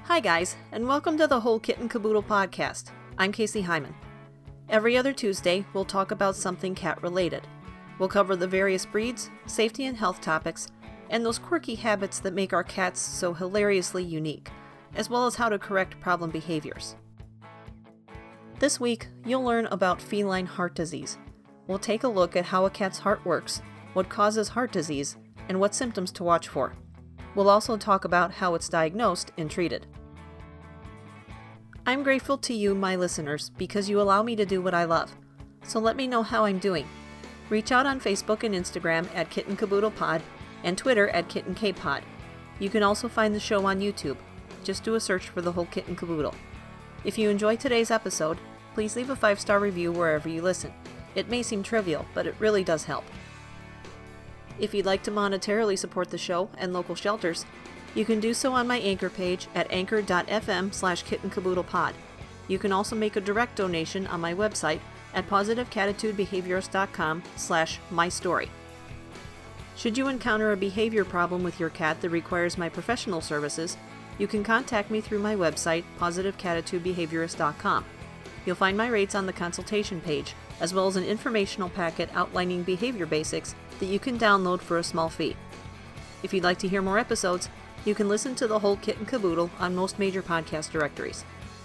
Hi guys, and welcome to the Whole Kit and Caboodle podcast. I'm Casey Hyman. Every other Tuesday, we'll talk about something cat-related. We'll cover the various breeds, safety and health topics, and those quirky habits that make our cats so hilariously unique, as well as how to correct problem behaviors. This week, you'll learn about feline heart disease. We'll take a look at how a cat's heart works, what causes heart disease, and what symptoms to watch for. We'll also talk about how it's diagnosed and treated. I'm grateful to you, my listeners, because you allow me to do what I love. So let me know how I'm doing. Reach out on Facebook and Instagram at Kitten Caboodle Pod and Twitter at Kitten K Pod. You can also find the show on YouTube. Just do a search for the Whole Kit and Caboodle. If you enjoyed today's episode, please leave a 5-star review wherever you listen. It may seem trivial, but it really does help. If you'd like to monetarily support the show and local shelters, you can do so on my Anchor page at anchor.fm/kittencaboodlepod. You can also make a direct donation on my website at positivecattitudebehaviorist.com/mystory. Should you encounter a behavior problem with your cat that requires my professional services, you can contact me through my website, positivecattitudebehaviorist.com. You'll find my rates on the consultation page, as well as an informational packet outlining behavior basics that you can download for a small fee. If you'd like to hear more episodes, you can listen to the Whole Kit and Caboodle on most major podcast directories.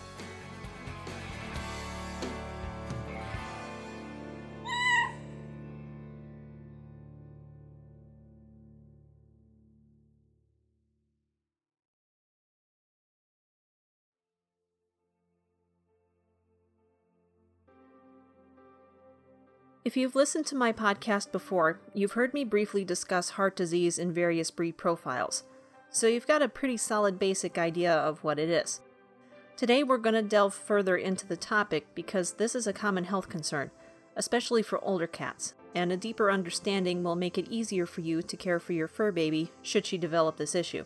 If you've listened to my podcast before, you've heard me briefly discuss heart disease in various breed profiles, so you've got a pretty solid basic idea of what it is. Today we're going to delve further into the topic because this is a common health concern, especially for older cats, and a deeper understanding will make it easier for you to care for your fur baby should she develop this issue.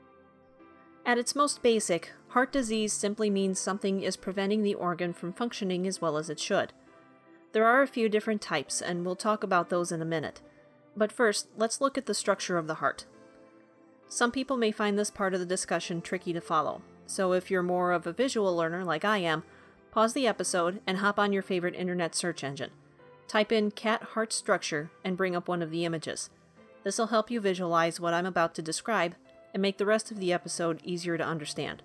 At its most basic, heart disease simply means something is preventing the organ from functioning as well as it should. There are a few different types, and we'll talk about those in a minute. But first, let's look at the structure of the heart. Some people may find this part of the discussion tricky to follow, so if you're more of a visual learner like I am, pause the episode and hop on your favorite internet search engine. Type in cat heart structure and bring up one of the images. This will help you visualize what I'm about to describe and make the rest of the episode easier to understand.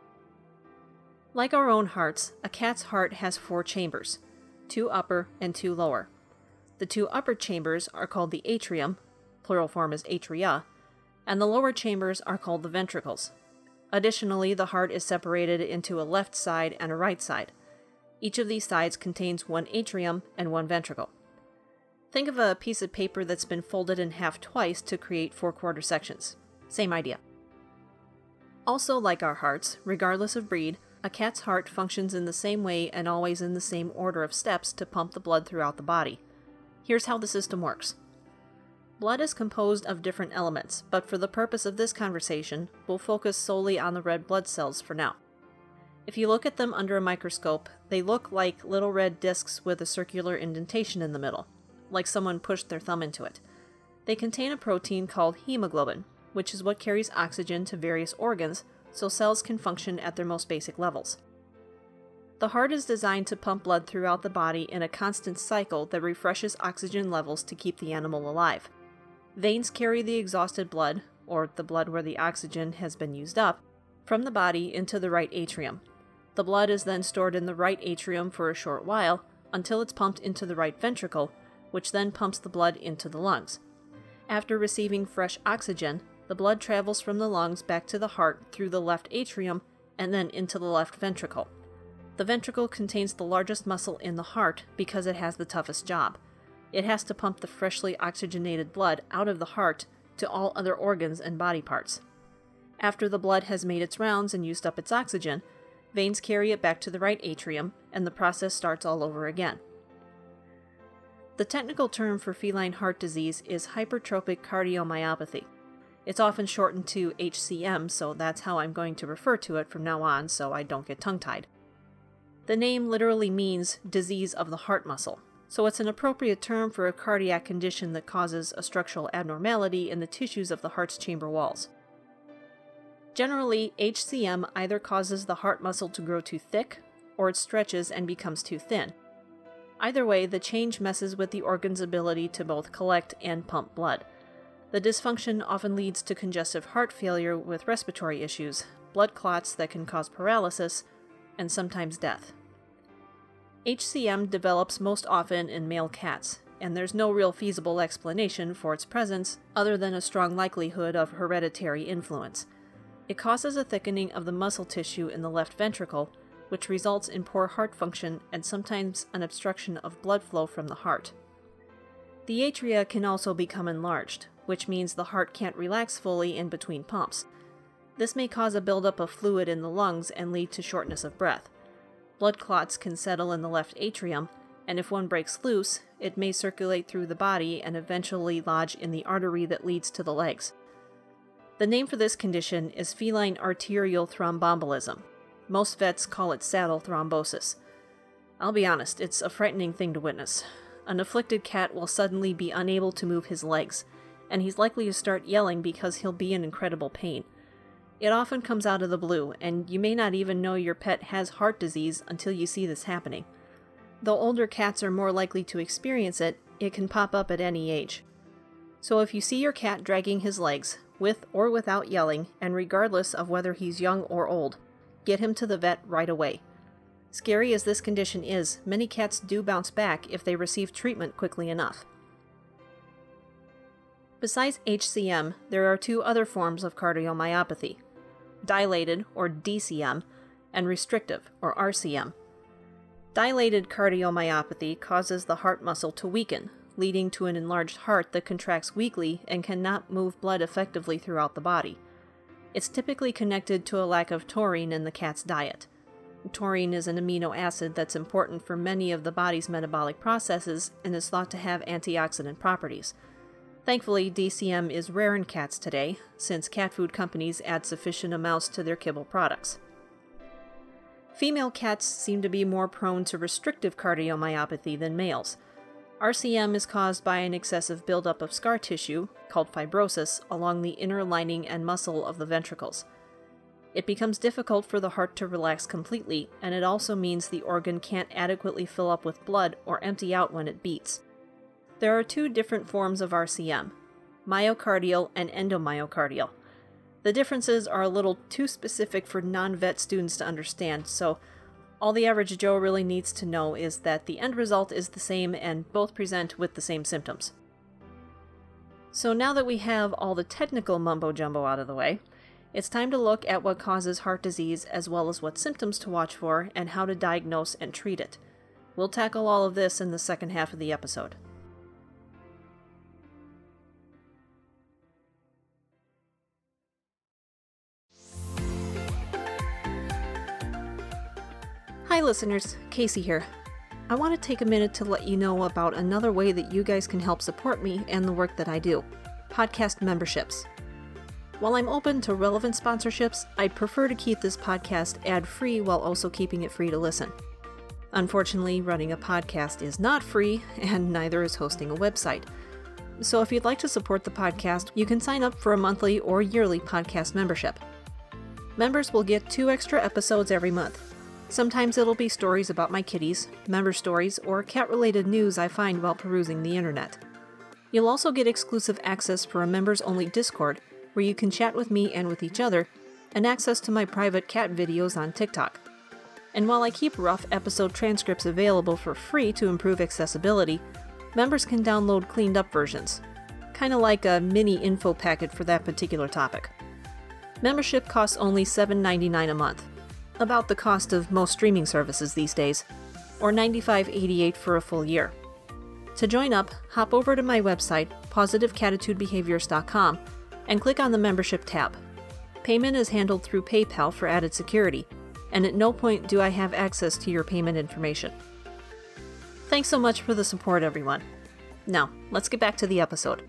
Like our own hearts, a cat's heart has 4 chambers. 2 upper and 2 lower. The 2 upper chambers are called the atrium, plural form is atria, and the lower chambers are called the ventricles. Additionally, the heart is separated into a left side and a right side. Each of these sides contains 1 atrium and 1 ventricle. Think of a piece of paper that's been folded in half twice to create 4-quarter sections. Same idea. Also, like our hearts, regardless of breed, a cat's heart functions in the same way and always in the same order of steps to pump the blood throughout the body. Here's how the system works. Blood is composed of different elements, but for the purpose of this conversation, we'll focus solely on the red blood cells for now. If you look at them under a microscope, they look like little red discs with a circular indentation in the middle, like someone pushed their thumb into it. They contain a protein called hemoglobin, which is what carries oxygen to various organs so cells can function at their most basic levels. The heart is designed to pump blood throughout the body in a constant cycle that refreshes oxygen levels to keep the animal alive. Veins carry the exhausted blood, or the blood where the oxygen has been used up, from the body into the right atrium. The blood is then stored in the right atrium for a short while until it's pumped into the right ventricle, which then pumps the blood into the lungs. After receiving fresh oxygen, the blood travels from the lungs back to the heart through the left atrium and then into the left ventricle. The ventricle contains the largest muscle in the heart because it has the toughest job. It has to pump the freshly oxygenated blood out of the heart to all other organs and body parts. After the blood has made its rounds and used up its oxygen, veins carry it back to the right atrium and the process starts all over again. The technical term for feline heart disease is hypertrophic cardiomyopathy. It's often shortened to HCM, so that's how I'm going to refer to it from now on so I don't get tongue-tied. The name literally means disease of the heart muscle, so it's an appropriate term for a cardiac condition that causes a structural abnormality in the tissues of the heart's chamber walls. Generally, HCM either causes the heart muscle to grow too thick, or it stretches and becomes too thin. Either way, the change messes with the organ's ability to both collect and pump blood. The dysfunction often leads to congestive heart failure with respiratory issues, blood clots that can cause paralysis, and sometimes death. HCM develops most often in male cats, and there's no real feasible explanation for its presence other than a strong likelihood of hereditary influence. It causes a thickening of the muscle tissue in the left ventricle, which results in poor heart function and sometimes an obstruction of blood flow from the heart. The atria can also become enlarged, which means the heart can't relax fully in between pumps. This may cause a buildup of fluid in the lungs and lead to shortness of breath. Blood clots can settle in the left atrium, and if one breaks loose, it may circulate through the body and eventually lodge in the artery that leads to the legs. The name for this condition is feline arterial thromboembolism. Most vets call it saddle thrombosis. I'll be honest, it's a frightening thing to witness. An afflicted cat will suddenly be unable to move his legs, and he's likely to start yelling because he'll be in incredible pain. It often comes out of the blue, and you may not even know your pet has heart disease until you see this happening. Though older cats are more likely to experience it, it can pop up at any age. So if you see your cat dragging his legs, with or without yelling, and regardless of whether he's young or old, get him to the vet right away. Scary as this condition is, many cats do bounce back if they receive treatment quickly enough. Besides HCM, there are two other forms of cardiomyopathy: dilated, or DCM, and restrictive, or RCM. Dilated cardiomyopathy causes the heart muscle to weaken, leading to an enlarged heart that contracts weakly and cannot move blood effectively throughout the body. It's typically connected to a lack of taurine in the cat's diet. Taurine is an amino acid that's important for many of the body's metabolic processes and is thought to have antioxidant properties. Thankfully, DCM is rare in cats today, since cat food companies add sufficient amounts to their kibble products. Female cats seem to be more prone to restrictive cardiomyopathy than males. RCM is caused by an excessive buildup of scar tissue, called fibrosis, along the inner lining and muscle of the ventricles. It becomes difficult for the heart to relax completely, and it also means the organ can't adequately fill up with blood or empty out when it beats. There are two different forms of RCM: myocardial and endomyocardial. The differences are a little too specific for non-vet students to understand, so all the average Joe really needs to know is that the end result is the same and both present with the same symptoms. So now that we have all the technical mumbo-jumbo out of the way, it's time to look at what causes heart disease as well as what symptoms to watch for and how to diagnose and treat it. We'll tackle all of this in the second half of the episode. Hi listeners, Casey here. I want to take a minute to let you know about another way that you guys can help support me and the work that I do: podcast memberships. While I'm open to relevant sponsorships, I prefer to keep this podcast ad-free while also keeping it free to listen. Unfortunately, running a podcast is not free, and neither is hosting a website. So if you'd like to support the podcast, you can sign up for a monthly or yearly podcast membership. Members will get 2 extra episodes every month. Sometimes it'll be stories about my kitties, member stories, or cat-related news I find while perusing the internet. You'll also get exclusive access for a members-only Discord, where you can chat with me and with each other, and access to my private cat videos on TikTok. And while I keep rough episode transcripts available for free to improve accessibility, members can download cleaned-up versions. Kinda like a mini info packet for that particular topic. Membership costs only $7.99 a month. About the cost of most streaming services these days, or $95.88 for a full year. To join up, hop over to my website, positivecatitudebehaviors.com, and click on the membership tab. Payment is handled through PayPal for added security, and at no point do I have access to your payment information. Thanks so much for the support, everyone. Now, let's get back to the episode.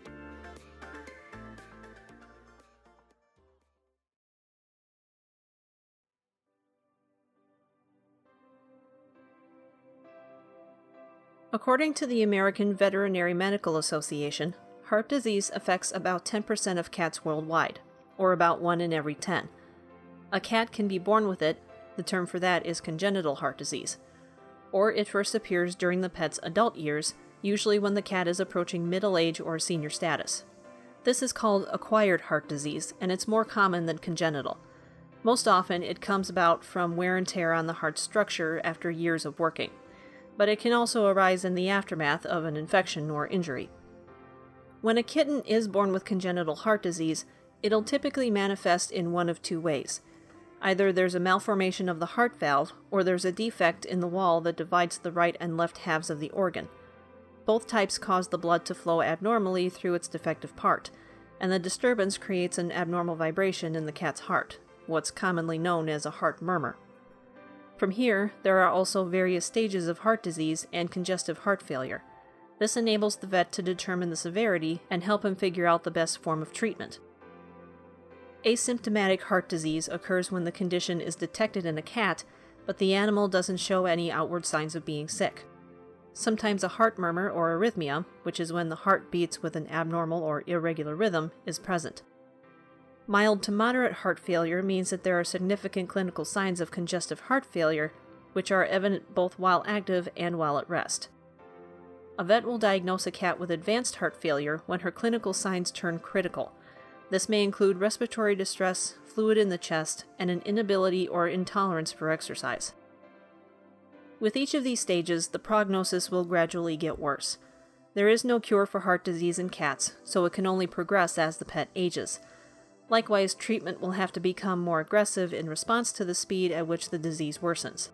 According to the American Veterinary Medical Association, heart disease affects about 10% of cats worldwide, or about 1 in every 10. A cat can be born with it, the term for that is congenital heart disease, or it first appears during the pet's adult years, usually when the cat is approaching middle age or senior status. This is called acquired heart disease, and it's more common than congenital. Most often, it comes about from wear and tear on the heart structure after years of working, but it can also arise in the aftermath of an infection or injury. When a kitten is born with congenital heart disease, it'll typically manifest in one of two ways. Either there's a malformation of the heart valve, or there's a defect in the wall that divides the right and left halves of the organ. Both types cause the blood to flow abnormally through its defective part, and the disturbance creates an abnormal vibration in the cat's heart, what's commonly known as a heart murmur. From here, there are also various stages of heart disease and congestive heart failure. This enables the vet to determine the severity and help him figure out the best form of treatment. Asymptomatic heart disease occurs when the condition is detected in a cat, but the animal doesn't show any outward signs of being sick. Sometimes a heart murmur or arrhythmia, which is when the heart beats with an abnormal or irregular rhythm, is present. Mild to moderate heart failure means that there are significant clinical signs of congestive heart failure, which are evident both while active and while at rest. A vet will diagnose a cat with advanced heart failure when her clinical signs turn critical. This may include respiratory distress, fluid in the chest, and an inability or intolerance for exercise. With each of these stages, the prognosis will gradually get worse. There is no cure for heart disease in cats, so it can only progress as the pet ages. Likewise, treatment will have to become more aggressive in response to the speed at which the disease worsens.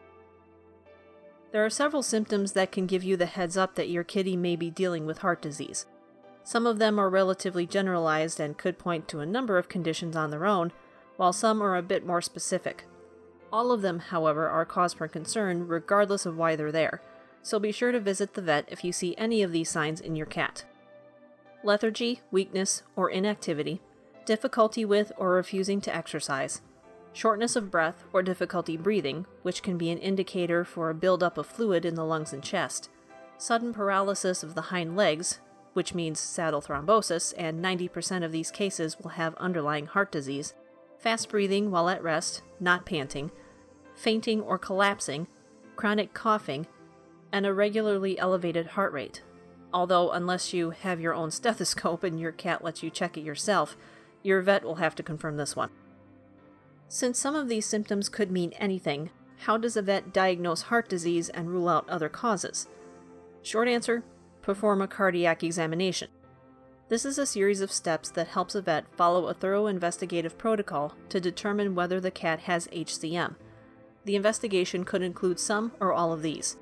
There are several symptoms that can give you the heads up that your kitty may be dealing with heart disease. Some of them are relatively generalized and could point to a number of conditions on their own, while some are a bit more specific. All of them, however, are cause for concern regardless of why they're there, so be sure to visit the vet if you see any of these signs in your cat. Lethargy, weakness, or inactivity, difficulty with or refusing to exercise, shortness of breath or difficulty breathing, which can be an indicator for a buildup of fluid in the lungs and chest, sudden paralysis of the hind legs, which means saddle thrombosis, and 90% of these cases will have underlying heart disease, fast breathing while at rest, not panting, fainting or collapsing, chronic coughing, and a regularly elevated heart rate. Although, unless you have your own stethoscope and your cat lets you check it yourself, your vet will have to confirm this one. Since some of these symptoms could mean anything, how does a vet diagnose heart disease and rule out other causes? Short answer: perform a cardiac examination. This is a series of steps that helps a vet follow a thorough investigative protocol to determine whether the cat has HCM. The investigation could include some or all of these.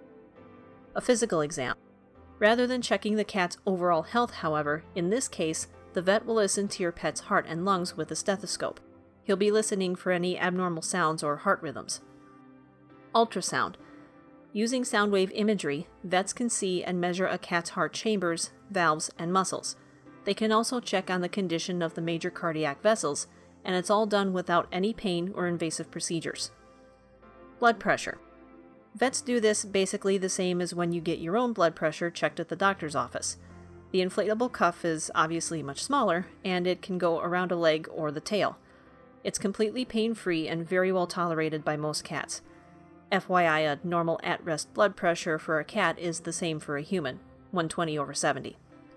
A physical exam. Rather than checking the cat's overall health, however, in this case, the vet will listen to your pet's heart and lungs with a stethoscope. He'll be listening for any abnormal sounds or heart rhythms. Ultrasound. Using sound wave imagery, vets can see and measure a cat's heart chambers, valves, and muscles. They can also check on the condition of the major cardiac vessels, and it's all done without any pain or invasive procedures. Blood pressure. Vets do this basically the same as when you get your own blood pressure checked at the doctor's office. The inflatable cuff is obviously much smaller, and it can go around a leg or the tail. It's completely pain-free and very well tolerated by most cats. FYI, a normal at-rest blood pressure for a cat is the same for a human, 120/70.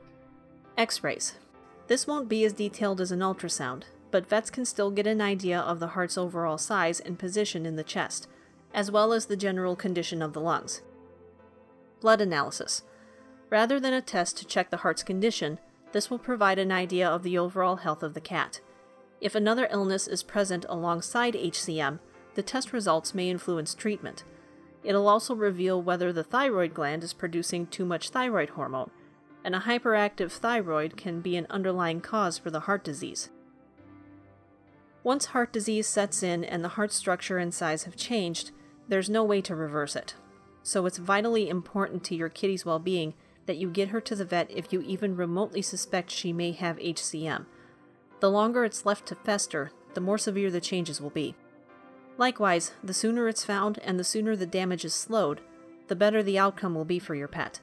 X-rays. This won't be as detailed as an ultrasound, but vets can still get an idea of the heart's overall size and position in the chest, as well as the general condition of the lungs. Blood analysis. Rather than a test to check the heart's condition, this will provide an idea of the overall health of the cat. If another illness is present alongside HCM, the test results may influence treatment. It'll also reveal whether the thyroid gland is producing too much thyroid hormone, and a hyperactive thyroid can be an underlying cause for the heart disease. Once heart disease sets in and the heart structure and size have changed, there's no way to reverse it. So it's vitally important to your kitty's well-being that you get her to the vet if you even remotely suspect she may have HCM. The longer it's left to fester, the more severe the changes will be. Likewise, the sooner it's found and the sooner the damage is slowed, the better the outcome will be for your pet.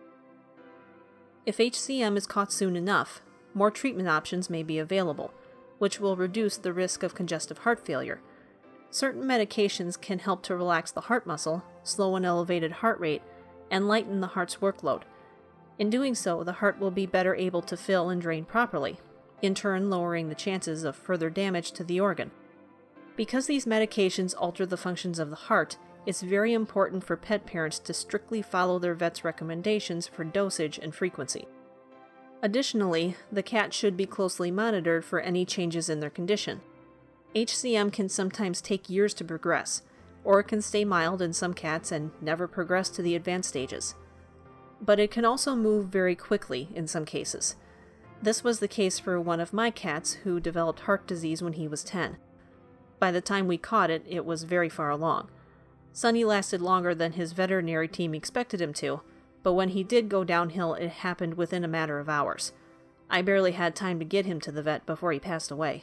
If HCM is caught soon enough, more treatment options may be available. which will reduce the risk of congestive heart failure. Certain medications can help to relax the heart muscle, slow an elevated heart rate, and lighten the heart's workload. In doing so, the heart will be better able to fill and drain properly, in turn lowering the chances of further damage to the organ. Because these medications alter the functions of the heart, it's very important for pet parents to strictly follow their vet's recommendations for dosage and frequency. Additionally, the cat should be closely monitored for any changes in their condition. HCM can sometimes take years to progress, or it can stay mild in some cats and never progress to the advanced stages. But it can also move very quickly in some cases. This was the case for one of my cats who developed heart disease when he was 10. By the time we caught it, it was very far along. Sonny lasted longer than his veterinary team expected him to, but when he did go downhill, it happened within a matter of hours. I barely had time to get him to the vet before he passed away.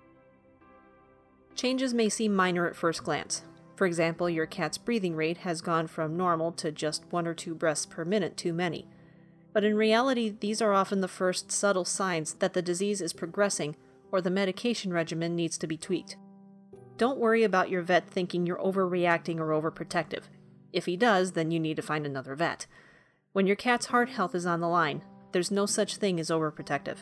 Changes may seem minor at first glance. For example, your cat's breathing rate has gone from normal to just 1 or 2 breaths per minute too many. But in reality, these are often the first subtle signs that the disease is progressing or the medication regimen needs to be tweaked. Don't worry about your vet thinking you're overreacting or overprotective. If he does, then you need to find another vet. When your cat's heart health is on the line, there's no such thing as overprotective.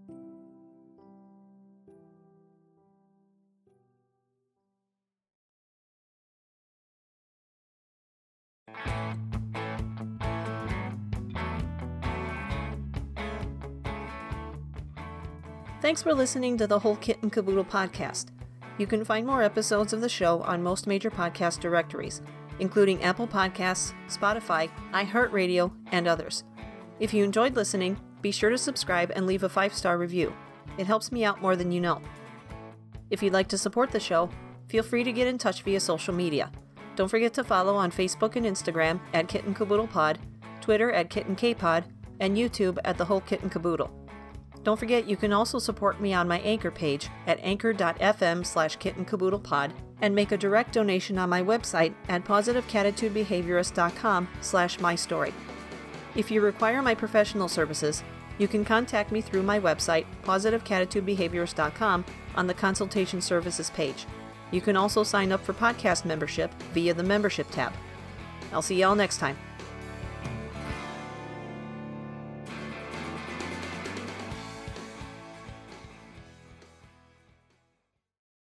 Thanks for listening to the Whole Kit and Caboodle podcast. You can find more episodes of the show on most major podcast directories, including Apple Podcasts, Spotify, iHeartRadio, and others. If you enjoyed listening, be sure to subscribe and leave a 5-star review. It helps me out more than you know. If you'd like to support the show, feel free to get in touch via social media. Don't forget to follow on Facebook and Instagram at Kit and Caboodle Pod, Twitter at Kit and K-Pod, and YouTube at The Whole Kit and Caboodle. Don't forget you can also support me on my Anchor page at anchor.fm/kitandcaboodlepod and make a direct donation on my website at positivecatitudebehaviorist.com/mystory. If you require my professional services, you can contact me through my website, positivecatitudebehaviorist.com, on the consultation services page. You can also sign up for podcast membership via the membership tab. I'll see y'all next time.